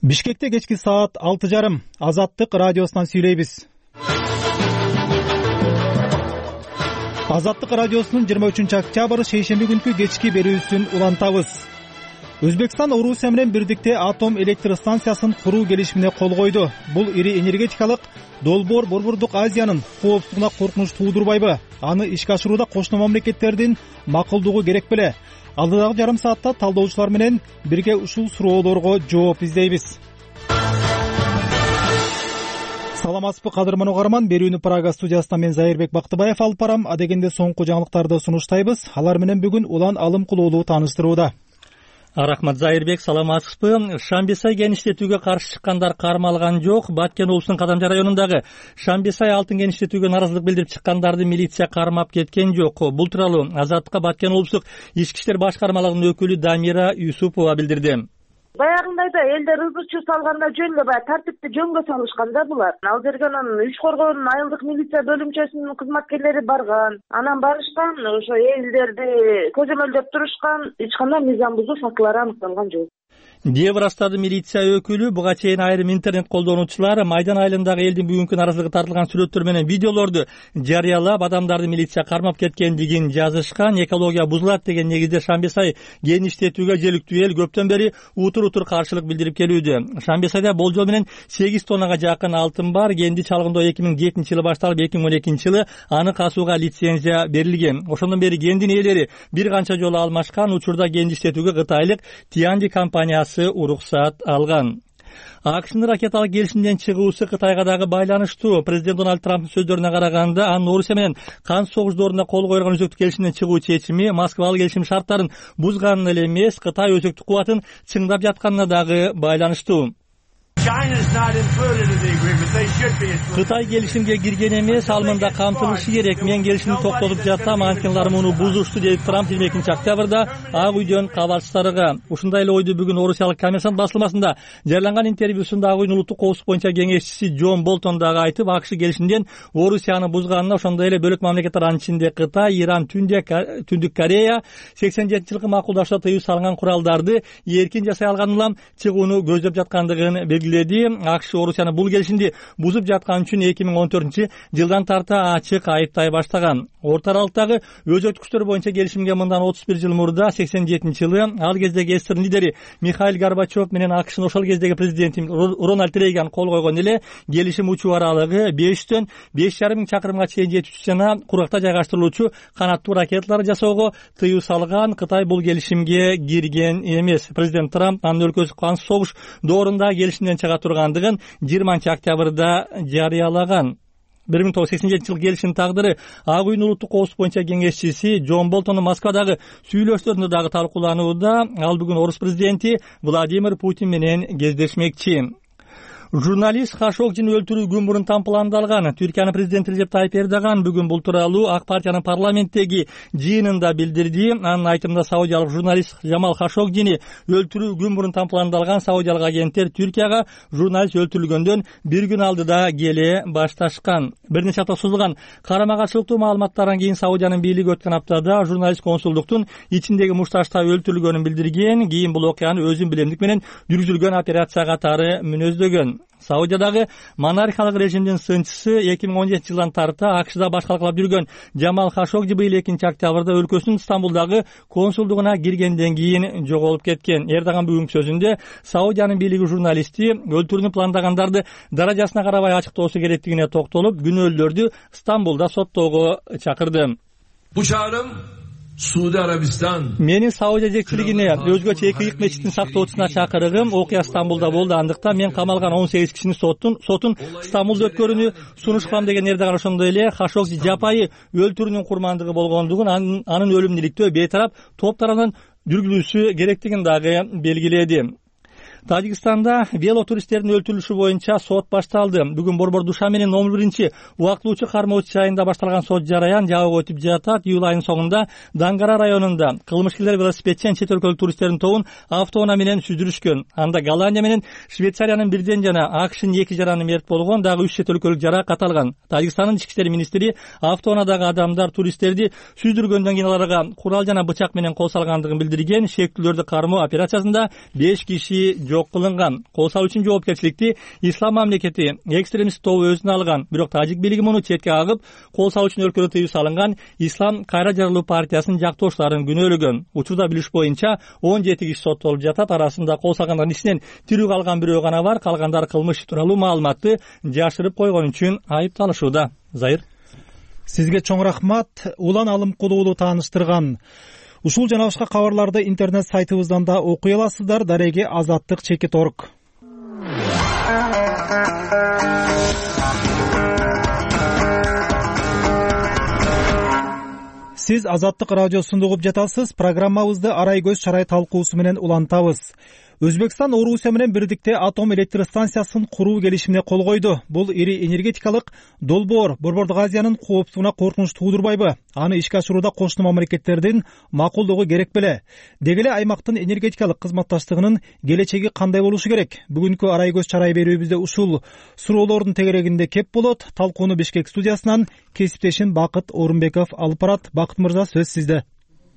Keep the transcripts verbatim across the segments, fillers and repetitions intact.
Бишкекте кечки саат алты жарым Азаттык радиосунан сүйлөйбүз. Азаттык радиосунун жыйырма үчүнчү октябрь шейшемби күнкү кечки берүүсүн улантабыз. Өзбекстан Орусия менен бирдикте атом электр станциясын куруу келишимине кол койду. Бул ири энергетикалык долбоор Борбордук Азиянын коопсуздугуна коркунуч туудурбайбы? Аны ишке ашырууда кошуна мамлекеттердин макулдугу керек беле? Алдыдагы жарым саатта талдоочулар менен бирге ушул суроолорго жооп издейбиз. Саламатсызбы кадырман угарман, берүүнү Прага студиясынан мен Зайырбек Бактыбаев алып барам. Адегенде соңку жаңылыктарды сунуштайбыз. Алар менен бүгүн улан алым кылуулуу тааныштырууда. Рахмат Зайырбек, саламатсызбы? Шамбисай кеништетүүгө каршы чыккандар кармалган жок. Баткен облусунун Кадамжа районундагы Шамбисай алтын кеништетүүгө нааразылык билдирип чыккандарды милиция кармап кеткен жок. Бул тууралуу Азаттыкка Баткен облустук ички иштер башкармалыгынын өкүлү Дамира Юсупова билдирди. Баягындай да элдер ызычуу салганда жөн эле баягы тартипти жөнгө салышкан да булар. Ал жерге анан үч коргоонун айылдык милиция бөлүмчөсүнүн кызматкерлери барган. Анан барышкан, ошо элдерди көзөмөлдөп турушкан, эч кандай мыйзам бузуу фактылары аныкталган жок деп ырастады милиция өкүлү. Буга чейин айрым интернет колдонуучулар Майдан айылындагы элдин бүгүнкү нааразылыгы тартылган сүрөттөр менен видеолорду жарыялап, адамдарды милиция кармап кеткендигин жазышкан. Экология бузулат деген негизде Шамбисай кеништетүүгө желиктүү эл көптөн бери утур утур каршылык билдирип келүүдө. Шамбисайда болжол менен сегиз тоннага жакын алтын бар. Кенди чалгындоо эки миң жетинчи жылы башталып, эки миң он экинчи жылы аны касууга лицензия берилген. Ошондон бери кендин ээлери бир канча жолу алмашкан. Учурда кенди иштетүүгө кытайлык Тианди компаниясы уруксат алган. АКШнын ракеталык келишимден чыгуусу Кытайга дагы байланыштуу. Президент Дональд Трамптын сөздөрүнө караганда, анын Орусия менен кан согуш дооруна кол койгон өзөктүк келишимден чыгуу чечими Москва ал келишим шарттарын бузганын эле эмес, Кытай өзөктүк кубатын чыңдап жатканына дагы байланыштуу. Кытай келишимге кирген эмес, ал мында камтылышы керек. Мен келишимди токтотуп жатам, анткени муну бузушту, дейт Трамп жыйырма экинчи октябрда Ак үйдөн кабарчыларга. Ушундай эле ойду бүгүн Орусиялык Коммерсант басылмасында жарыяланган интервьюсунда Ак үйдүн улуттук коопсуздук боюнча кеңешчиси Джон Болтон дагы айтып, АКШ келишимден Орусияны бузганына, ошондой эле бөлөк мамлекеттер, анын ичинде Кытай, Иран, Түндүк Корея сексен жетинчи жылкы макулдашууга тыюу салган куралдарды эркин жасай алган улам чыгууну көздөп жаткандыгын белгиледи. АКШ Орусияны бул келишимди бузуп жаткан үчүн эки миң он төртүнчү жылдан тарта ачык айыптай баштаган. Орто аралыктагы өзөктүк күчтөр боюнча келишимге мындан отуз бир жыл мурда, сексен жетинчи жылы, ал кездеги СССР лидери Михаил Горбачев менен АКШнын ошол кездеги президенти Рональд Рейган кол койгон эле. Келишим учуу аралыгы бештен беш жарым миң чакырымга чейин жетүүчү жана куракта жайгаштырылуучу канаттуу ракеталар жасоого тыюу салган. Кытай бул келишимге кирген эмес. Президент Трамп анын өлкөсү кан согуш доорунда келишимден чыга тургандыгын жыйырманчы октябрда жарыялаган. бир миң тогуз жүз сексен жетинчи жылы келишимдин тагдыры Ак үйдүн улуттук коопсуздук боюнча кеңешчиси Джон Болтондун Москвадагы сүйлөшүүлөрүндө дагы талкууланууда. Ал бүгүн Орус президенти Владимир Путин менен кездешмекчи. Журналист Хашогжини өлтүрүү күн мурун тампландалган. Түркиянын президенти Режеп Тайип Эрдоган бүгүн бул тууралуу Ак партиянын парламенттеги жыйынында билдирди. Анын айтымында саудиялык журналист Жамал Хашогжини өлтүрүү күн мурун тампландалган. Саудиялык агенттер Түркияга журналист өлтүрүлгөндөн бир күн алдыда келе башташкан. Бир нече апта созулган карама каршылыктуу маалыматтардан кийин Саудиянын бийлиги өткөн аптада журналист консулдуктун ичиндеги мушташта өлтүрүлгөнүн билдирген. Кийин бул окуяны өзүн билемдик менен жүргүзүлгөн операция катары мүнөздөгөн. Саудиядагы монархиялык режимдин сынчысы эки миң он жетинчи жылдан тарта АКШда башкалыклап жүргөн Жамал Хашогжи быйыл экинчи октябрда өлкөсүнүн Стамбулдагы консулдугуна киргенден кийин жоголуп кеткен. Эрдоган бүгүнкү сөзүндө Саудиянын бийлиги журналисти өлтүрүүнү пландагандарды даражасына карабай ачыктоосу керектигине токтолуп, күнөөлүүлөрдү Стамбулда соттоого чакырды. Bu çağrım Suudi Arabistan Менин Саудия жетекчилигине, өзгөчө эки ыйык мечиттин сактоочусуна чакырыгым окуя Стамбулда болду. Андыктан мен камалган он сегиз кишинин сотун сотун Стамбулда өткөрүүнү сунуштам деген Эрдоган. Ошондой эле Хашогжи жапайы өлтүрүүнүн курмандыгы болгондугун, анын, анын өлүмүн иликтөө бейтарап топ тарабынан жүргүзүүсү керектигин дагы белгиледи. Тажикстанда велотуристтердин өлтүрүлүшү боюнча сот башталды. Бүгүн Борбор Душа менен номер биринчи убактылуучу кармоочу жайында башталган сот жараян жабык өтүп жатат. Июль айынын соңунда Дангара районунда кылмышкерлер велосипедчен чет өлкөлүк туристтердин тобун автоунаа менен сүзүрүшкөн. Анда Голландия менен Швейцариянын бирден жана АКШнын эки жараны мерт болгон, дагы үч чет өлкөлүк жаракат алган. Тажикстандын ички иштер министри автоунаадагы адамдар туристтерди сүздүргөндөн кийин аларга курал жана бычак менен кол салгандыгын билдирген. Шектүүлөрдү кармоо операциясында беш киши жок кылынган. Кол салуучунун жоопкерчиликти Ислам мамлекети экстремист тобу өзүнө алган. Бирок тажик бийлиги муну четке кагып, кол салуучунун өлкөдө тыюу салынган Ислам кайра жарылуу партиясынын жактоошторун күнөөлөгөн. Учурда билиш боюнча он жети киши соттолуп жатат. Арасында кол салгандардын ичинен тирүү калган бирөө гана бар. Калгандар кылмыш тууралуу маалыматты жашырып койгон үчүн айыпталышууда. Зайыр. Сизге чоң рахмат. Улан Алымкул уулу тааныштырган. Ушул жана башка кабарларды интернет сайтыбыздан да окуй аласыздар. Дареги азаттык чекит орг. Сиз Азаттык радиосунда угуп жатасыз. Программабызды арай көз чарай талкуусу менен улантабыз. Өзбекстан Орусия менен бирдикте атом электр станциясын куруу келишимине кол койду. Бул ири энергетикалык долбоор Борбордук Азиянын коопсуздугуна коркунуч туудурбайбы? Аны ишке ашырууда кошуна мамлекеттердин макулдугу керек беле? Деги эле аймактын энергетикалык кызматташтыгынын келечеги кандай болушу керек? Бүгүнкү арай көз чарай берүүбүздө ушул суроолордун тегерегинде кеп болот. Талкууну Бишкек студиясынан кесиптешим Бакыт Орунбеков алып барат. Бакыт мырза, сөз сизде.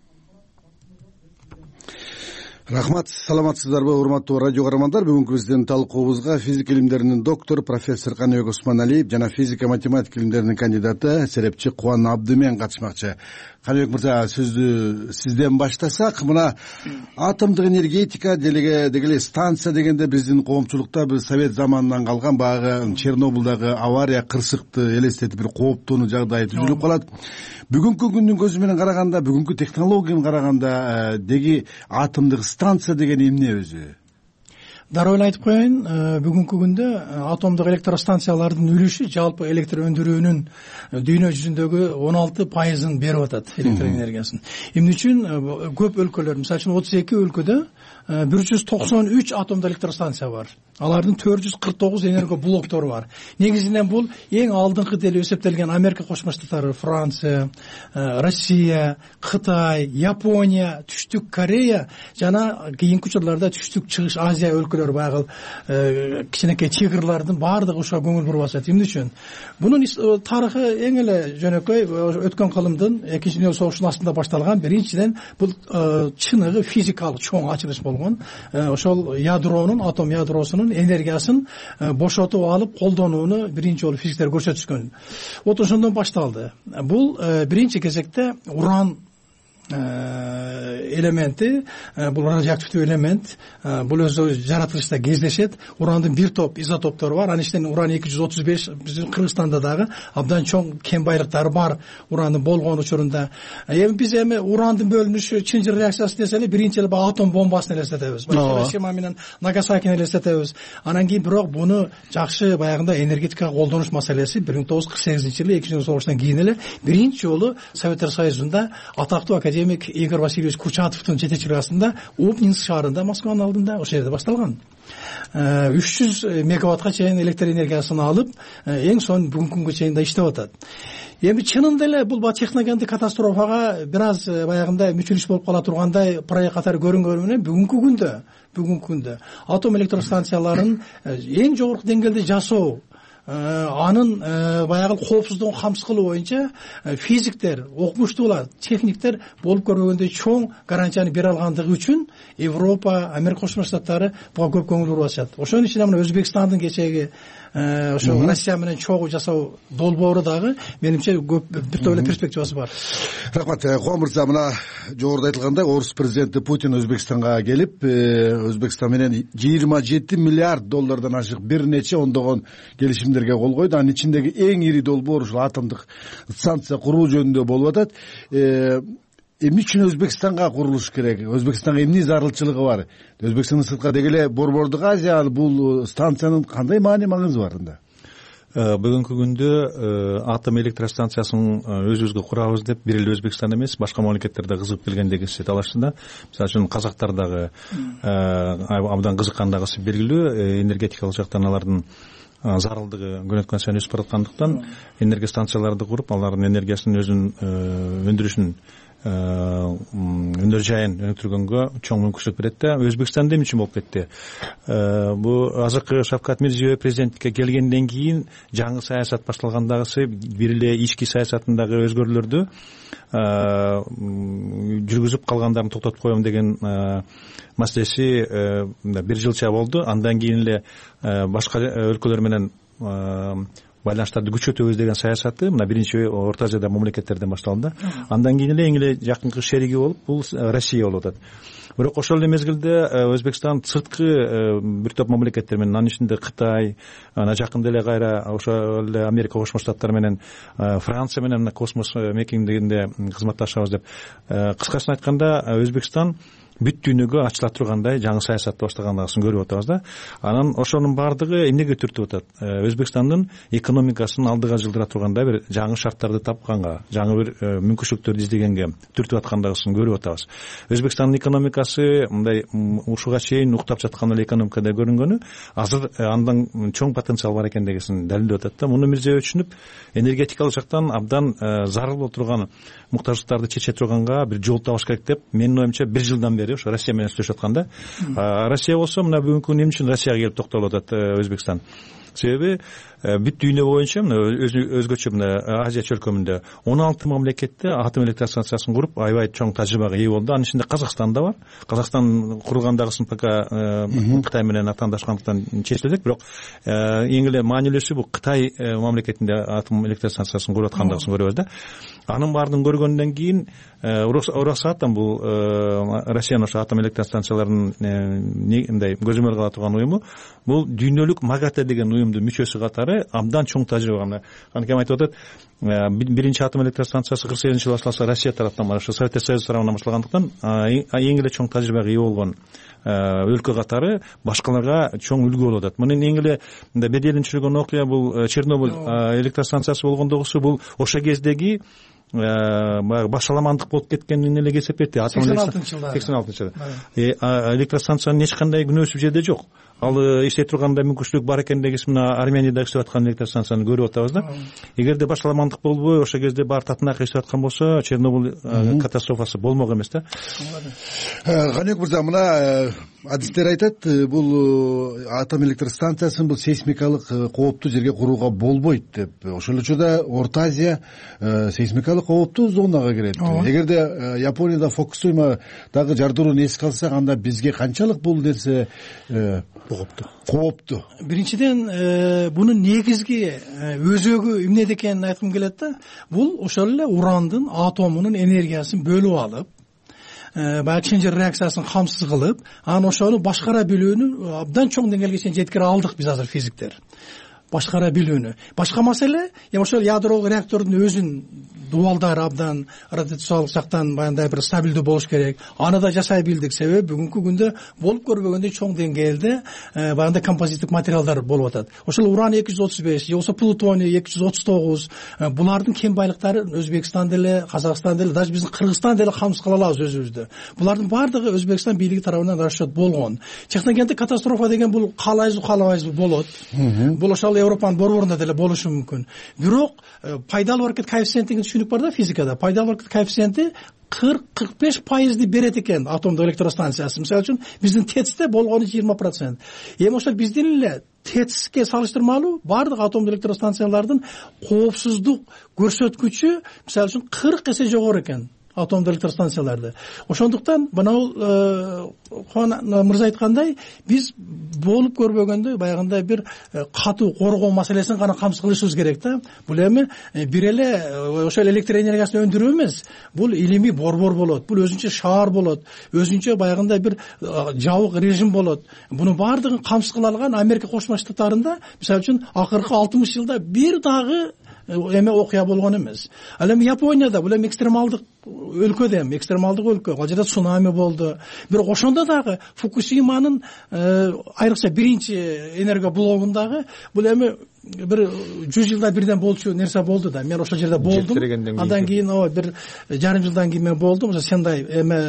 Рахмат, саламатсыздарбы, урматтуу радио каармандар. Бүгүнкү биздин талкуубузга физика илимдеринин доктору профессор Каныбек Осмоналиев жана физика математика илимдеринин кандидаты серепчи Кубан Абдымен катышмакчы. Каныбек мырза, сөздү сизден баштасак, мына атомдук энергетика делеге дегеле станция дегенде биздин коомчулукта бир совет заманынан калган баягы Чернобылдагы авария кырсыкты элестетип бир кооптуу жагдай түзүлүп калат. Бүгүнкү күндүн көзү менен караганда, бүгүнкү технологияны караганда деги атомдук станция деген эмне өзү? Дароо эле айтып коеюн, бүгүнкү күндө атомдук электростанциялардын үлүшү жалпы электр өндүрүүнүн дүйнө жүзүндөгү он алты пайызын берип атат, электр энергиясын. Эмне үчүн көп өлкөлөр, мисалы үчүн отуз эки өлкөдө бир жүз токсон үч атомдук электростанция бар. Алардын төрт жүз кырк тогуз энерго блоктору бар. Негизинен бул эң алдыңкы деле эсептелген Америка Кошмо Штаттары, Франция, Россия, Кытай, Япония, Түштүк Корея жана кийинки учурларда Түштүк Чыгыш Азия өлкөлөрү баягы кичинекей чыгырлардын баардыгы ушуга көңүл буруп атат. Эмне үчүн? Бунун тарыхы эң эле жөнөкөй өткөн кылымдын экинчи дүйнөлүк согуштун астында башталган. Биринчиден бул чыныгы физикалык чоң ачылыш болгон. Ошол ядронун, атом ядросунун энергиясын бошотуп алып колдонууну биринчи жолу физиктер көрсөтүшкөн. Вот ошондон башталды. Бул биринчи кезекте уран элементи, бул радиоактивдүү элемент, бул өзү жаратылышта кездешет. Урандын бир топ изотоптору бар. Анын ичинен уран эки жүз отуз беш биздин Кыргызстанда дагы абдан чоң кен байлыктары бар урандын болгон учурунда. Эми биз эми урандын бөлүнүшү чынжыр реакциясы десе эле биринчи эле атом бомбасын элестетебиз. Хиросима менен Нагасакини элестетебиз. Анан кийин бирок буну жакшы баягында энергетикага колдонуш маселеси бир миң тогуз жүз кырк сегизинчи жылы экинчи дүйнөлүк согуштан кийин эле биринчи жолу Советтер Союзунда атактуу академик Игорь Васильевич Курчатовдун жетекчилиги астында Обнинск шаарында, Москванын алдында ошол жерде башталган. үч жүз мегаваттка чейин электр энергиясын алып, эң сонун бүгүнкү күнгө чейин да иштеп атат. Эми чынында эле бул техногендик катастрофага бир аз баягында мүчүлүш болуп кала тургандай проект катары көрүнгөнү менен бүгүнкү күндө, бүгүнкү күндө атом электростанцияларын эң жогорку деңгээлде жасоо, анын баягы коопсуздугун камсыз кылуу боюнча физиктер, окумуштуулар, техниктер болуп көрбөгөндөй чоң гарантияны бере алгандыгы үчүн Европа, Америка Кошмо Штаттары буга көп көңүл буруп атышат. Ошонун ичинде мына Өзбекстандын кечеги ошо Россия менен чогуу жасоо долбоору дагы менимче көп бир топ эле перспективасы бар. Рахмат, Кубан мырза, мына жогоруда айтылгандай орус президенти Путин Өзбекстанга келип, Өзбекстан менен жыйырма жети миллиард доллардан ашык бир нече ондогон келишимдерге кол койду. Анын ичиндеги эң ири долбоор ушул атомдук станция куруу жөнүндө болуп атат. Эмне үчүн Өзбекстанга курулуш керек? Өзбекстанга эмне зарылчылыгы бар? Өзбекстандын сыртка деги эле Борбордук Азия бул станциянын кандай маани маңызы бар анда? Бүгүнкү күндө атом электростанциясын өзүбүзгө курабыз деп бир эле Өзбекстан эмес, башка мамлекеттер да кызыгып келгендеги эсет алышында. Мисалы үчүн казактар дагы абдан кызыккандыгы белгилүү. Энергетикалык жактан алардын зарылдыгы күн өткөн сайын өсүп бараткандыктан энергия станцияларды куруп, алардын энергиясынын өзүнүн өндүрүшүн өнөр жайын өнүктүргөнгө чоң мүмкүнчүлүк берет да. Өзбекстан эмне үчүн болуп кетти? Бул азыркы Шавкат Мирзиёев президенттикке келгенден кийин жаңы саясат башталгандагысы бир эле ички саясатындагы өзгөрүүлөрдү жүргүзүп калгандарын токтотуп коем деген маселеси бир жылча болду. Андан кийин эле башка өлкөлөр менен байланыштарды күчөтөбүз деген саясаты мына биринчи Орто Азияда мамлекеттерден башталды. Андан кийин эле эң эле жакынкы шериги болуп бул Россия болуп атат. Бирок ошол эле мезгилде Өзбекстан сырткы бир топ мамлекеттер менен, анын ичинде Кытай, ана жакында эле кайра ошол эле Америка Кошмо Штаттары менен, Франция менен мына космос мекендигинде кызматташабыз деп, кыскасын айтканда Өзбекстан бүт дүйнөгө ачыла тургандай жаңы саясатты баштагандасын көрүп атабыз да. Анан ошонун баардыгы эмнеге түртүп атат? Өзбекстандын экономикасын алдыга жылдыра тургандай бир жаңы шарттарды тапканга, жаңы бир мүмкүнчүлүктөрдү издегенге түртүп аткандыгын көрүп атабыз. Өзбекстандын экономикасы мындай ушуга чейин уктап жаткан эле экономика деп көрүнгөнү азыр андан чоң потенциал бар экендигин далилдеп атат да. Муну Мирзиёев түшүнүп, энергетикалык жактан абдан зарыл болуп турган муктаждыктарды чече турганга бир жол табыш керек деп менин оюмча бир жылдан бери ошо Россия менен сүйлөшүп атканда. Россия болсо мына бүгүнкү күнү эмне үчүн Россияга келип токтолуп атат Өзбекстан? Себеби бүт дүйнө боюнча мына өзгөчө мына Азия чөлкөмүндө он алты мамлекетте атом электростанциясын куруп аябай чоң тажрыйбага ээ болду. Анын ичинде Казакстан да бар. Казакстан курулгандагысын пока Кытай менен атаандашкандыктан чечиле элек, бирок эң эле маанилүүсү бул Кытай мамлекетинде атом электростанциясын куруп аткандыгын көрөбүз да. Анын баардыгын көргөндөн кийин Росатом бул Россиянын ошо атом электростанцияларын мындай көзөмөл кыла турган уюму, бул дүйнөлүк МАГАТЭ деген уюмдун мүчөсү катары абдан чоң тажрыйба. Анткени айтып атат, биринчи атом электростанциясы кырк сегизинчи жылы башталса Россия тараптан бар, ошо Совет Союзу тарабынан башталгандыктан эң эле чоң тажрыйбага ээ болгон өлкө катары башкаларга чоң үлгү болуп атат. Мунун эң эле беделин түшүргөн окуя бул Чернобыль электростанциясы болгондогусу, бул ошо кездеги башаламандык болуп кеткенин эле эсептейт. сексен алтынчы жылда сексен алтынчы жылда электростанциянын эч кандай күнөөсү жерде жок. Ал иштей тургандай мүмкүнчүлүк бар экендигин мына Арменияда иштеп аткан электростанцияны көрүп атабыз да. Эгерде башаламандык болбой ошол кезде баары татынак иштеп аткан болсо Чернобыль катастрофасы болмок эмес да. Ганек мырза, мына адистер айтат, бул атом электростанциясын бул сейсмикалык кооптуу жерге курууга болбойт деп. Ошол эле учурда Орто Азия сейсмикалык кооптуу зонага кирет. Эгерде Японияда Фукусима дагы жардырууну эске алсак, анда бизге канчалык бул нерсе кооптуу? Кооптуу. Биринчиден, бунун негизги өзөгү эмнеде экенин айткым келет да. Бул ошол эле урандын атомунун энергиясын бөлүп алып, баягы Кичинжер реакциясын камсыз кылып, анан ошону башкара билүүнү абдан чоң деңгээлге чейин жеткире алдык биз азыр физиктер. Башкара билүүнү. Башка маселе, эми ошол ядролук реактордун өзүн дубалдары абдан радиациялык жактан баягындай бир стабилдүү болуш керек. Аны да жасай билдик. Себеби бүгүнкү күндө болуп көрбөгөндөй чоң деңгээлде баягындай композиттик материалдар болуп атат. Ошол уран эки жүз отуз беш, же болбосо плутоний эки жүз отуз тогуз, булардын кен байлыктары Өзбекстан деле, Казакстан деле, даже биздин Кыргызстан деле камсыз кыла алабыз өзүбүздү. Булардын баардыгы Өзбекстан бийлиги тарабынан расчет болгон. Чыккан кезде катастрофа деген бул каалайбызбы, каалабайбызбы болот. Бул ошол Европанын борборунда деле болушу мүмкүн. Бирок пайдалуу аракет коэффициенти деген түшүнүк бар да физикада. Пайдалуу аракет коэффициенти кырк кырк беш пайызды берет экен атомдук электростанциясы. Мисалы үчүн биздин ТЭЦте болгону жыйырма процент. Эми ошол биздин эле ТЭЦке салыштырмалуу баардык атомдук электростанциялардын коопсуздук көрсөткүчү мисалы үчүн кырк эсе жогору экен атомдук электростанцияларды. Ошондуктан мына Хуан мырза айткандай, биз болуп көрбөгөндөй баягындай бир катуу коргоо маселесин гана камсыз кылышыбыз керек да. Бул эми бир эле ошол электр энергиясын өндүрүү эмес, бул илимий борбор болот, бул өзүнчө шаар болот, өзүнчө баягындай бир жабык режим болот. Мунун баардыгын камсыз кыла алган Америка Кошмо Штаттарында мисалы үчүн акыркы алтымыш жылда бир дагы эме окуя болгон эмес. Ал эми Японияда бул эми экстремалдык өлкө да, экстремалдык өлкө. Ал жерде цунами болду. Бирок ошондо дагы Фукусиманын айрыкча биринчи энерго блогундагы бул эми бир жүз жылда бирден болчу нерсе болду да. Мен ошол жерде болдум. Андан кийин о бир жарым жылдан кийин мен болдум. Ошо Сендай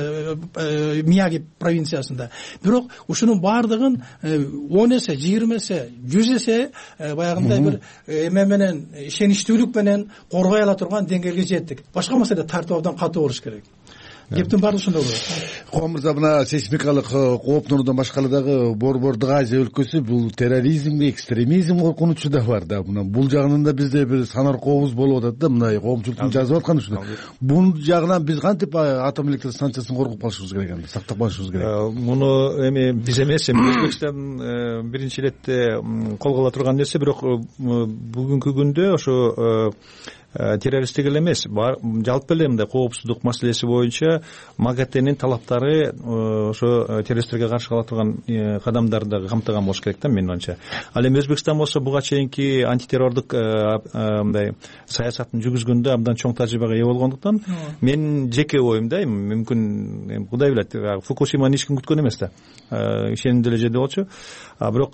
эме Мияги провинциясында. Бирок ушунун баардыгын он эсе, жыйырма эсе, жүз эсе баягындай бир эме менен ишеничтүүлүк менен коргой ала турган деңгээлге жеттик. Башка маселе тартип абдан катуу болуш керек. Кептин баары ошондой болот. Куан мырза, мына сейсмикалык кооптонуудан башка дагы Борбордук Азия өлкөсү бул терроризмге, экстремизм коркунучу да бар да. Мына бул жагынан да бизде бир санаркообуз болуп атат да, мына коомчулуктун жазып атканы ушул. Бул жагынан биз кантип атом электростанциясын коргоп калышыбыз керек, анан сактап калышыбыз керек? Муну эми биз эмес, эми Өзбекстан биринчи иретте колго ала турган нерсе, бирок бүгүнкү күндө ошо террористтик эле эмес, жалпы эле мындай коопсуздук маселеси боюнча МАГАТЭнин талаптары ошо террористтерге каршы ала турган кадамдарды камтыган болуш керек да, менин оюмча. Ал эми Өзбекстан болсо буга чейинки антитеррордук мындай саясатын жүргүзгөндө абдан чоң тажрыйбага ээ болгондуктан менин жеке оюм да, мүмкүн Кудай билет, Фукусиманы эч ким күткөн эмес да, ишенимдүү эле жерде болчу. А бирок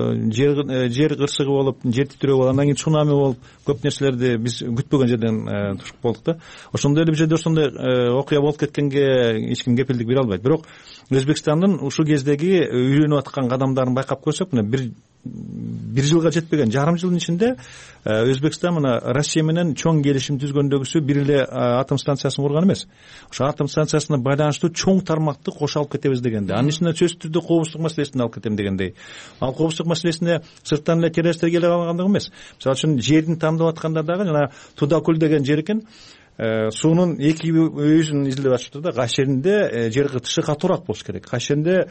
жер кырсыгы болуп, жер титирөө болуп, андан кийин цунами болуп, көп нерселерди биз күтпөгөн жерден тушуп болдук да. Ошондой эле бир жерде ошондой окуя болуп кеткенге эч ким кепилдик бере албайт. Бирок Өзбекстандын ушул кездеги үйрөнүп аткан кадамдарын байкап көрсөк, мына бир бир жылга жетпеген жарым жылдын ичинде Өзбекстан мына Россия менен чоң келишим түзгөндөгүсү бир эле атом станциясын курган эмес. Ошо атом станциясына байланыштуу чоң тармакты кошо алып кетебиз дегенде, анын ичинде сөзсүз түрдө коопсуздук маселесин алып кетем дегендей. Ал коопсуздук маселесине сырттан эле террористтер келип алгандыгы эмес. Мисалы үчүн жердин тандап атканда дагы жана Тудакул деген жер экен, суунун эки өйүсүн изилдеп атышты да. Кайсы жеринде жер кытышы катуураак болуш керек, кайсы жеринде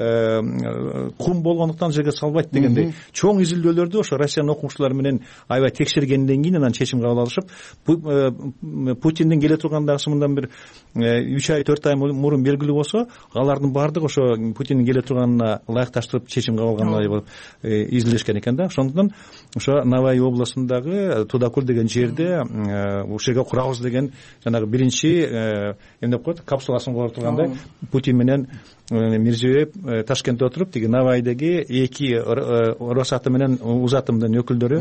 кум болгондуктан жерге салбайт дегендей чоң изилдөөлөрдү ошо Россиянын окумуштуулары менен аябай текшергенден кийин анан чечим кабыл алышып, Путиндин келе тургандагысы мындан бир үч ай төрт ай мурун белгилүү болсо, алардын баардыгы ошо Путиндин келе турганына ылайыкташтырып чечим кабыл алгандай болуп изилдешкен экен да. Ошондуктан ошо Навай областындагы Тудакул деген жерде ушул жерге курабыз деген жанагы биринчи эмне деп коет, капсуласын кура турганда Путин менен Мирзиёев Ташкентте отуруп, тиги Навайдеги эки Росатом менен Узатомдун өкүлдөрү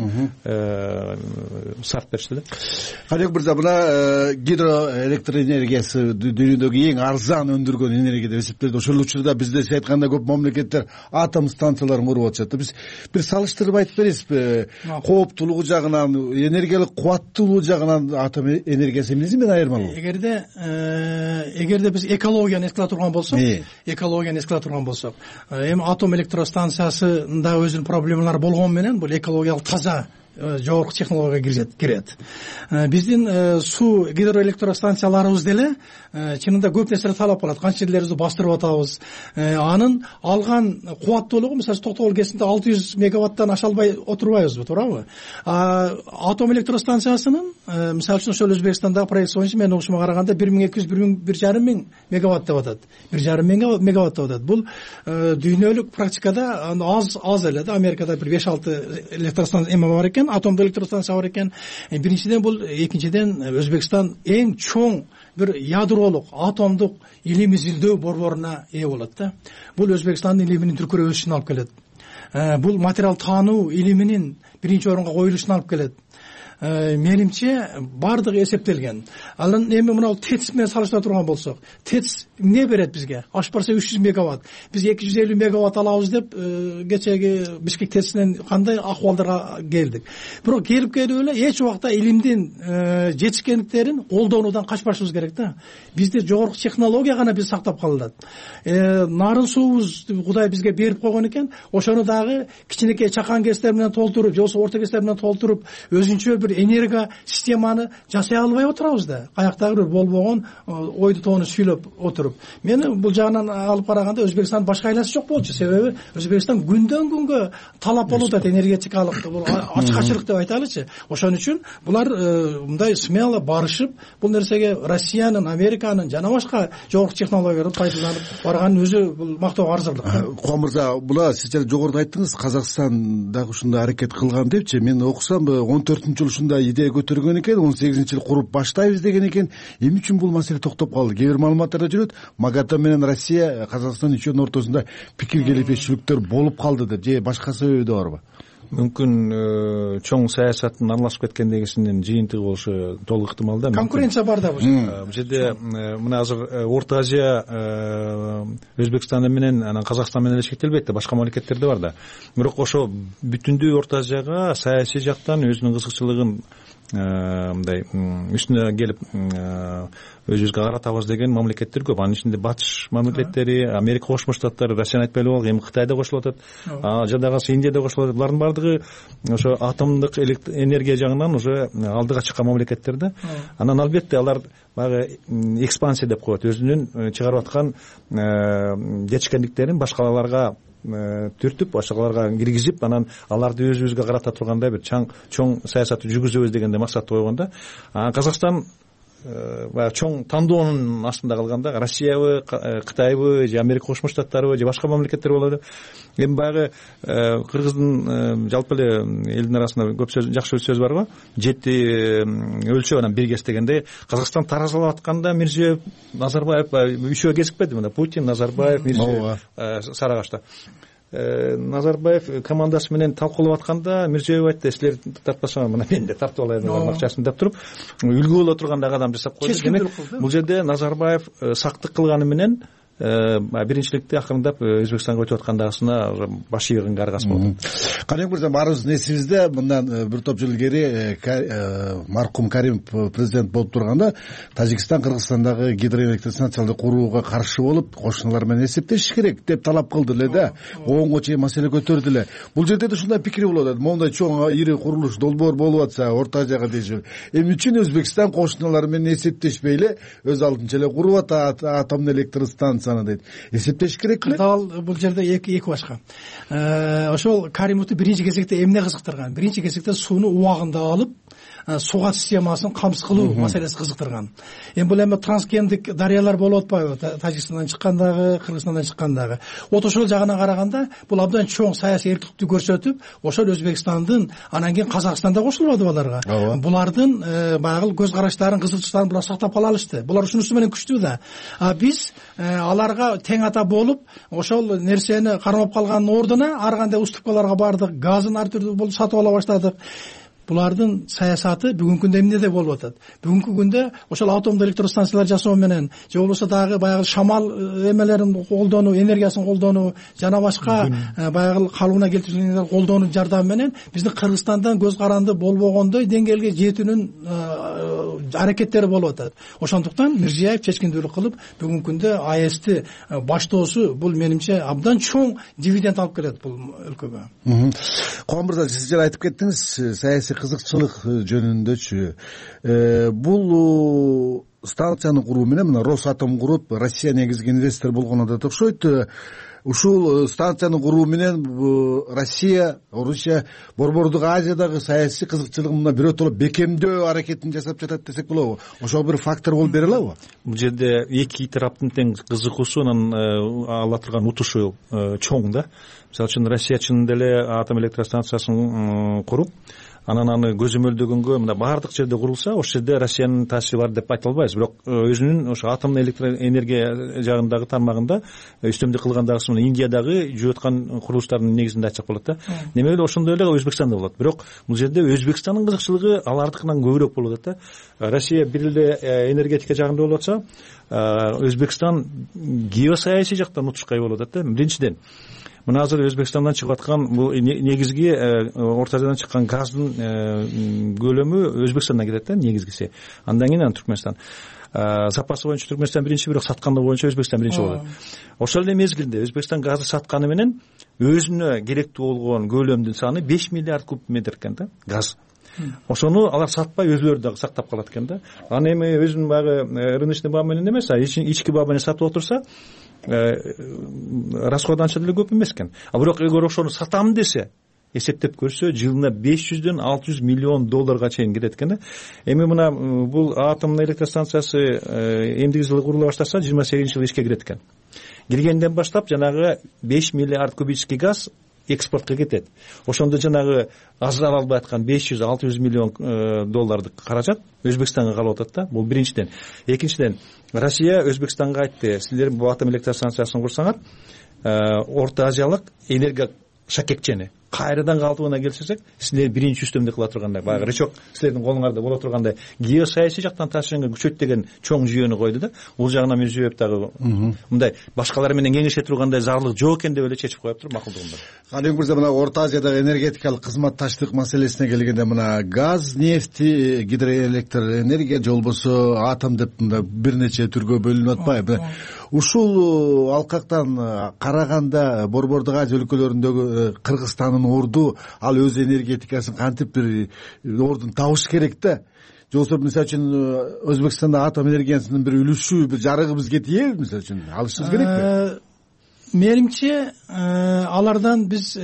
сарт беришти да. Калек мырза, мына гидроэлектроэнергиясы дүйнөдөгү эң арзан өндүргөн энергия деп эсептелет. Ошол учурда бизде сиз айткандай көп мамлекеттер атом станцияларын куруп атышат. Биз бир салыштырып айтып бересизби? Кооптуулугу жагынан, энергиялык кубаттуулугу жагынан атом энергиясы эмнеси менен айырмалуу? Эгерде эгерде биз экологияны эске ала турган болсок, экологияны эске ала турган болсок, эми атом электростанциясында өзүнүн проблемалары болгону менен бул экологиялык таза жогорку технологияга кирет. Биздин суу гидроэлектростанцияларыбыз деле чынында көп нерселер талап кылат. Канча жерлерибизди бастырып атабыз. Анын алган кубаттуулугу мисалы Токтогул кесинде алты жүз мегаваттан аша албай отурбайбызбы, туурабы? Атом электростанциясынын мисалы үчүн ошол Өзбекстандагы проект боюнча менин угушума караганда бир миң эки жүз бир жарым миң мегаватт деп атат. бир жарым миң мегаватт деп атат. Бул дүйнөлүк практикада аз аз эле да. Америкада бир беш алты электростанция эме бар экен, атомдук электростанция бар экен. Биринчиден бул, экинчиден Өзбекстан эң чоң бир ядролук атомдук илим изилдөө борборуна ээ болот да. Бул Өзбекстандын илиминин түркүрө өсүшүнө алып келет. Бул материал таануу илиминин биринчи орунга коюлушуна алып келет. Менимче бардыгы эсептелген. Анан эми мына ТЭЦ менен салыштыра турган болсок, ТЭЦ эмне берет бизге? Аш барса үч жүз мегаватт. Биз эки жүз элүү мегаватт алабыз деп кечеги Бишкек ТЭЦинен кандай акыбалдарга келдик. Бирок келип келип эле эч убакта илимдин жетишкендиктерин колдонуудан качпашыбыз керек да. Бизде жогорку технология гана биз сактап калат. Нарын суубуз Кудай бизге берип койгон экен, ошону дагы кичинекей чакан кестер менен толтуруп, же болбосо орто кестер менен толтуруп, өзүнчө бир энерго системаны жасай албай отурабыз да. Каяктагы бир болбогон ойду тоону сүйлөп отуруп. Мен бул жагынан алып караганда Өзбекстан башка айласы жок болчу. Себеби Өзбекстан күндөн күнгө талап болуп атат энергетикалык, бул ачкачылык деп айталычы. Ошон үчүн булар мындай смело барышып, бул нерсеге Россиянын, Американын жана башка жогорку технологияларды пайдаланып барганын өзү бул мактоого арзырлык. Куан мырза, була сиз жогоруда айттыңыз, Казакстан дагы ушундай аракет кылган депчи. Мен окусам он төртүнчү жыл ушундай идея көтөргөн экен, он сегизинчи жыл куруп баштайбыз деген экен. Эмне үчүн бул маселе токтоп калды? Кээ бир маалыматтарда жүрөт, МАГАТЭ менен Россия, Казакстан үчөөнүн ортосунда пикир келишпешүүлүктөр болуп калды деп, же башка себеби да барбы? Мүмкүн чоң саясаттын аралашып кеткендегисинин жыйынтыгы болушу толук ыктымал да. Конкуренция бар да бул жерде. Мына азыр Орто Азия Өзбекстан менен, анан Казакстан менен эле чектелбейт да, башка мамлекеттерде бар да. Бирок ошо бүтүндүү Орто Азияга саясий жактан өзүнүн кызыкчылыгын мындай үстүнө келип өзүбүзгө каратабыз деген мамлекеттер көп. Анын ичинде батыш мамлекеттери, Америка Кошмо Штаттары, Россияны айтпай эле эми Кытай да кошулуп атат, жадагысы Индия да кошулуп атат. Булардын баардыгы ошо атомдук энергия жагынан уже алдыга чыккан мамлекеттер да. Анан албетте алар баягы экспансия деп коет, өзүнүн чыгарып аткан жетишкендиктерин башкаларга түртүп, башкаларга киргизип, анан аларды өзүбүзгө карата тургандай бир чоң саясатты жүргүзөбүз дегенде максатты койгон да. Казакстан баягы чоң тандоонун астында калганда Россиябы, Кытайбы, же Америка Кошмо Штаттарыбы, же башка мамлекеттер болобу. Эми баягы кыргыздын жалпы эле элдин арасында көп сөз, жакшы сөз бар го. Жети өлчөп анан бир кес дегенде, Казакстан таразалап атканда Мирзиёев, Назарбаев үчөө кезикпеди мында. Путин, Назарбаев, Мирзиёев Сарагашта. Назарбаев командасы менен талкуулап атканда Мирзиёев айтты: "Силер тартпасаңар, мына мен да тартып алайын" деп акчасын деп туруп, үлгү боло тургандагы адам жасап койду. Демек, бул жерде Назарбаев сактык кылганы менен биринчиликти акырындап Өзбекстанга өтүп аткандагысына баш ийгенге аргасы болду. Каныбек мырза, баарыбыздын эсибизде мындан бир топ жыл кери маркум Каримов президент болуп турганда Тажикстан Кыргызстандагы гидроэлектростанцияларды курууга каршы болуп, кошуналар менен эсептешиш керек деп талап кылды эле да. Оңго чейин маселе көтөрдү эле. Бул жерде да ушундай пикир болуп атат. Мондай чоң ири курулуш долбоор болуп атса, Орто Азияга дейшип, эмне үчүн Өзбекстан кошуналары менен эсептешпей эле өз алдынча эле куруп атат атомдук электростанция дейт. Эсептеш керек эле. Дал бул жерде эки эки башка. Ошол Каримовду биринчи кезекте эмне кызыктырган? Биринчи кезекте сууну убагында алып, суга системасын камсыз кылуу маселеси кызыктырган. Эми бул эми трансгендик дарыялар болуп атпайбы? Тажикстандан чыккандагы, Кыргызстандан чыккандагы. Вот ошол жагынан караганда бул абдан чоң саясий эркиндикти көрсөтүп, ошол Өзбекстандын, анан кийин Казакстанда кошулбады аларга. Булардын баягы көз караштарын, кызыкчылыктарын булар сактап кала алышты. Булар ушунусу менен күчтүү да. А биз аларга тең ата болуп, ошол нерсени кармап калгандын ордуна ар кандай уступкаларга бардык, газын ар түрдүү болуп сатып ала баштадык. Булардын саясаты бүгүнкү күндө эмнеде болуп атат? Бүгүнкү күндө ошол атомдук электростанциялар жасоо менен, же болбосо дагы баягы шамал эмелерин колдонуу, энергиясын колдонуу, жана башка баягы калыбына келтирүүнү колдонуу жардамы менен биздин Кыргызстандан көз каранды болбогондой деңгээлге жетүүнүн аракеттери болуп атат. Ошондуктан Мирзиёев чечкиндүүлүк кылып, бүгүнкү күндө А Э Сти баштоосу бул менимче абдан чоң дивиденд алып келет бул өлкөгө. Куан мырза, сиз жана айтып кеттиңиз, саясий кызыкчылык жөнүндөчү. Бул станцияны куруу менен мына Росатом куруп, Россия негизги инвестор болгону да окшойт. Ушул станцияны куруу менен Россия, Орусия Борбордук Азиядагы саясий кызыкчылыгын мына бирөтөлөп бекемдөө аракетин жасап жатат десек болобу? Ошол бир фактор болуп бере алабы? Бул жерде эки тараптын тең кызыгуусу, анан ала турган утушу чоң да. Мисалы үчүн Россия чынында эле атом электростанциясын куруп, анан аны көзөмөлдөгөнгө мына баардык жерде курулса, ошол жерде Россиянын таасири бар деп айта албайбыз. Бирок өзүнүн ошо атомдук электроэнергия жагындагы тармагында үстөмдүк кылгандагысы мына Индиядагы жүрүп аткан курулуштардын негизинде айтсак болот да. Неме эле ошондой эле Өзбекстанда болот. Бирок бул жерде Өзбекстандын кызыкчылыгы алардыкынан көбүрөөк болуп атат да. Россия бир эле энергетика жагында болуп атса, Өзбекстан геосаясий жактан утушкай болуп атат да. Биринчиден, мына азыр Өзбекстандан чыгып аткан бул негизги Орто Азиядан чыккан газдын көлөмү Өзбекстандан келет да, негизгиси. Андан кийин Түркмөнстан. Запасы боюнча Түркмөнстан биринчи, бирок сатканы боюнча Өзбекстан биринчи болот. Ошол эле мезгилде Өзбекстан газды сатканы менен өзүнө керектүү болгон көлөмдүн саны беш миллиард куб метр экен да, газ. Ошону алар сатпай өзүлөрү дагы сактап калат экен да. Аны эми өзүнүн баягы рыночный баа менен эмес, а ички баа менен сатып отурса, расходу анча деле көп эмес экен. А бирок эгер ошону сатам десе, эсептеп көрсө, жылына беш жүздөн алты жүз миллион долларга чейин кетет экен да. Эми мына бул атомдук электростанциясы эмдиги жылы курула баштаса, жыйырма сегизинчи жылы ишке кирет экен. Киргенден баштап жанагы беш миллиард кубический газ экспортко кетет. Ошондо жанагы ажырала албай аткан беш жүз алты жүз миллион доллардык каражат Өзбекстанга калып атат да. Бул биринчиден. Экинчиден, Россия Өзбекстанга айтты: силер бул атом электростанциясын курсаңар, Орто Азиялык энергия шакекчени кайрадан калтыбына келсек, силер биринчи үстөмдү кыла тургандай, баягы рычок силердин колуңарда боло тургандай геосаясий жактан таашууга күчөйт деген чоң жүйөнү койду да. Бул жагынан мен жүйөп дагы мындай башкалар менен кеңеше тургандай зарлык жок экен деп эле чечип коюптур, макулдугумда. Кадимки мырза, мына Орто Азиядагы энергетикалык кызматташтык маселесине келгенде, мына газ, нефть, гидроэлектр энергия же болбосо атом деп мында бир нече түргө бөлүнүп атпайбы? Ушул алкактан караганда Борбордук Азия өлкөлөрүндөгү Кыргызстандын орду ал өз энергетикасын кантип бир ордун табыш керек да. Же болбосо мисалы үчүн Өзбекстанда атом энергиясынын бир үлүшү, бир жарыгы бизге тиеби, мисалы үчүн алышыбыз керекпи? Менимче алардан биз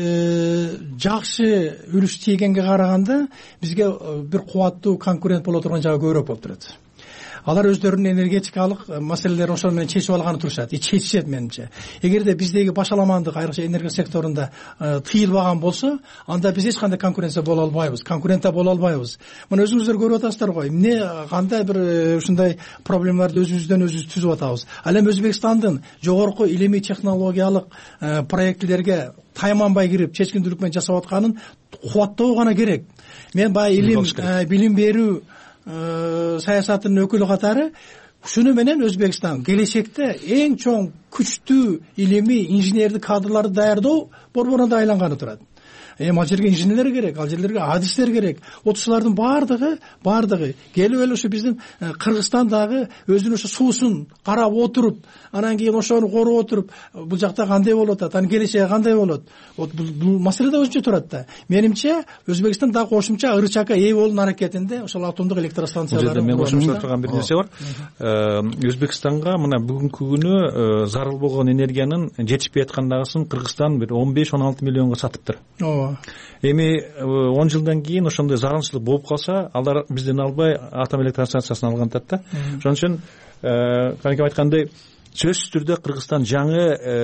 жакшы үлүш тийгенге караганда бизге бир кубаттуу конкурент боло турган жагы көбүрөөк болуп турат. Алар өздөрүнүн энергетикалык маселелерин ошол менен чечип алганы турушат, чечишет менимче. Эгерде биздеги башаламандык айрыкча энергия секторунда тыйылбаган болсо, анда биз эч кандай конкуренция боло албайбыз, конкурентта боло албайбыз. Мына өзүңүздөр көрүп атасыздар го, эмне кандай бир ушундай проблемаларды өзүбүздөн өзүбүз түзүп атабыз. Ал эми Өзбекстандын жогорку илимий технологиялык проектлерге тайманбай кирип, чечкиндүүлүк менен жасап атканын кубаттоо гана керек. Мен баягы илим, билим берүү саясатынын өкүлү катары ушуну менен Өзбекстан келечекте эң чоң күчтүү илимий инженердик кадрларды даярдоо борборуна айланганы турат. Эми ал жерге инженерлер керек, ал жерлерге адистер керек. Отушулардын баардыгы, баардыгы келип эле ошо биздин Кыргызстандагы өзүнүн ошо суусун карап отуруп, анан кийин ошону коруп отуруп, бул жакта кандай болуп атат, анын келечеги кандай болот? Вот бул маселе да өзүнчө турат да. Менимче Өзбекстан дагы кошумча ырычакка ээ болуунун аракетинде ошол атомдук электростанцияларды. Мен кошумча турган бир нерсе бар. Өзбекстанга мына бүгүнкү күнү зарыл болгон энергиянын жетишпей аткандагысын Кыргызстан бир он беш он алты миллионго сатыптыр. Ооба. Эми он жылдан кийин ошондой зарылчылык болуп калса, алар бизден албай атом электростанциясын алган атат да. Ошон үчүн канекем айткандай, сөзсүз түрдө Кыргызстан жаңы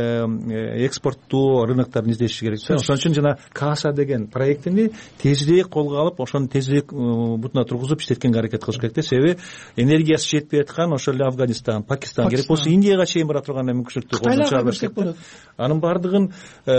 экспорттуу рынокторун издеши керек. Ошон үчүн жана Каса деген проектини тезирээк колго алып, ошону тезирээк бутуна тургузуп иштеткенге аракет кылыш керек да. Себеби энергиясы жетпей аткан ошол эле Афганистан, Пакистан, керек болсо Индияга чейин бара турган мүмкүнчүлүктү колдон чыгарбаш керек. Анын баардыгын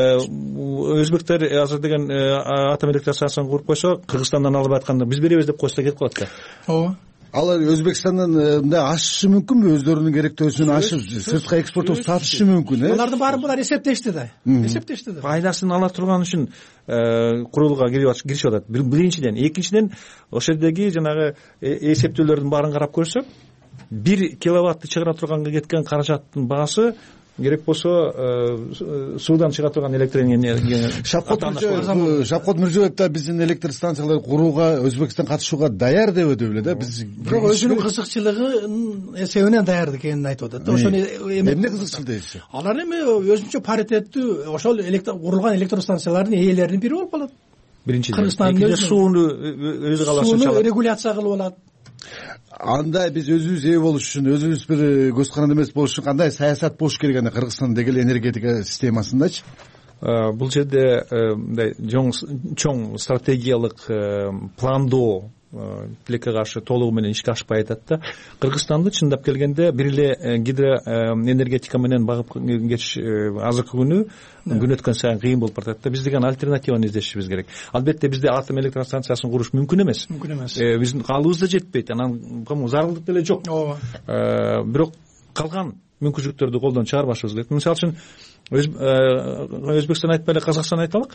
өзбектер азыр деген атом электростанциясын куруп койсо, Кыргызстандан алып атканда биз беребиз деп койсо кетип калат да. Ооба. Алар Өзбекстандан мындай ашышы мүмкүнбү? Өздөрүнүн керектөөсүн ашып, сыртка экспорттоп сатышы мүмкүн, э? Алардын баарын булар эсептешти да. Эсептешти да. Пайдасын ала турган үчүн курулууга киришип атат. Биринчиден, экинчиден ошол жердеги жанагы эсептөөлөрдүн баарын карап көрсөк, бир киловаттты чыгара турганга кеткен каражаттын баасы керек болсо суудан чыга турган электр энергия. Шапкот Мирзиёев да биздин электр станцияларды курууга Өзбекстан катышууга даяр деп өтүп эле да. Биз бирок өзүнүн кызыкчылыгынын эсебинен даяр экенин айтып атат да. Ошону эмне кызыкчыл дейсиз? Алар эми өзүнчө паритеттүү ошол курулган электр станциялардын ээлеринин бири болуп калат. Биринчиден, экинчиден сууну өзү каласын чалат. Сууну регуляция кылып алат. Анда биз өзүбүз ээ болуш үчүн, өзүбүз бир көз каранды эмес болуш үчүн кандай саясат болуш керек анда Кыргызстандын деги энергетика системасындачы? Бул жерде мындай чоң стратегиялык пландоо тилекке каршы толугу менен ишке ашпай атат да. Кыргызстанды чындап келгенде бир эле гидроэнергетика менен багып кетиш азыркы күнү күн өткөн сайын кыйын болуп баратат да. Биз деген альтернативаны издешибиз керек. Албетте бизде атом электростанциясын куруш мүмкүн эмес. Мүмкүн эмес. Биздин каалыбыз да жетпейт. Анан зарылдык деле жок. Ооба. Бирок калган мүмкүнчүлүктөрдү колдон чыгарбашыбыз керек. Мисалы үчүн Өзбекстан айтпай эле Казакстан айталык.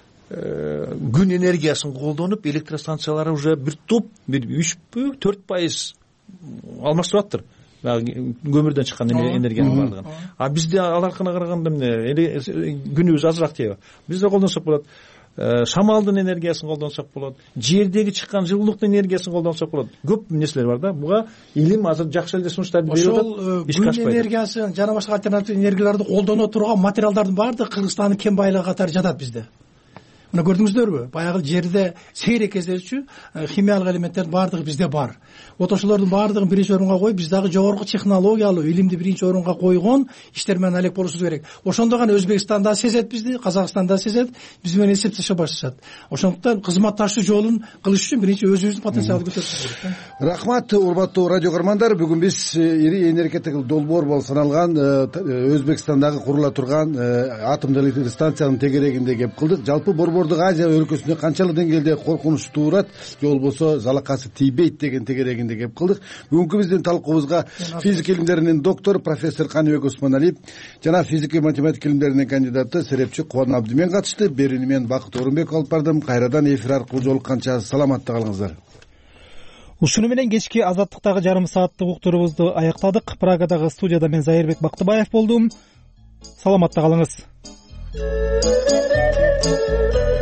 Күн энергиясын колдонуп, электростанциялары уже бир топ, бир үч төрт пайыз алмаштырып атыр. Көмүрдөн чыккан энергиянын бардыгын. А бизде аларкына караганда эмне күнүбүз азыраак тийеби. Бизде колдонсок болот. Шамалдын энергиясын колдонсок болот. Жердеги чыккан жылуулуктун энергиясын колдонсок болот. Көп нерселер бар да. Буга илим азыр жакшы эле сунуштарды берип атат. Ошол күн энергиясын жана башка альтернатив энергияларды колдоно турган материалдардын баардыгы Кыргызстандын кен байлыгы катары жатат бизде. Мына көрдүңүздөрбү? Баягы жерде сейрек кездешчү химиялык элементтердин баардыгы бизде бар. Вот ошолордун баардыгын биринчи орунга коюп, биз дагы жогорку технологиялуу илимди биринчи орунга койгон иштер менен алек болушубуз керек. Ошондо гана Өзбекстан да сезет бизди, Казакстан да сезет, биз менен эсептеше башташат. Ошондуктан кызматташуу жолун кылыш үчүн биринчи өзүбүздүн потенциалды көтөрүшүбүз керек. Рахмат, урматтуу радио көрөрмандар. Бүгүн биз ири энергетикалык долбоор болуп саналган Өзбекстандагы курула турган атомдук электр станциянын тегерегинде кеп кылдык. Жалпы борбор Борбордук Азия өлкөсүнө канчалык деңгээлде коркунуч туудурат же болбосо залакасы тийбейт деген тегерегинде кеп кылдык. Бүгүнкү биздин талкуубузга физика илимдеринин доктору профессор Каныбек Осмоналиев жана физика математика илимдеринин кандидаты серепчи Кубан Абдимен катышты. Берүүнү мен Бакыт Орунбеков алып бардым. Кайрадан эфир аркылуу жолукканча саламатта калыңыздар. Ушуну менен кечки Азаттыктагы жарым сааттык уктуруубузду аяктадык. Прагадагы студияда мен Зайырбек Бактыбаев болдум. Саламатта калыңыз.